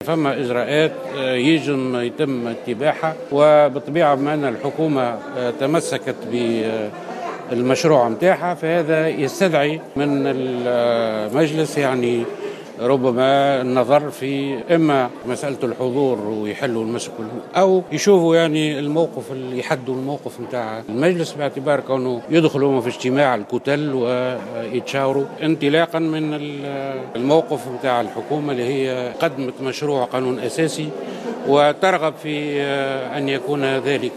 فما إجراءات يتم اتباعها، وبالطبيعة بما أن الحكومة تمسكت بالمشروع متاعها فهذا يستدعي من المجلس يعني ربما النظر في إما مسألة الحضور ويحلوا المشكل، أو يشوفوا يعني الموقف اللي يحدوا الموقف متاع المجلس باعتبار كونه يدخلوا في اجتماع الكتل ويتشاوروا انطلاقا من الموقف متاع الحكومة اللي هي قدمت مشروع قانون أساسي وترغب في أن يكون ذلك.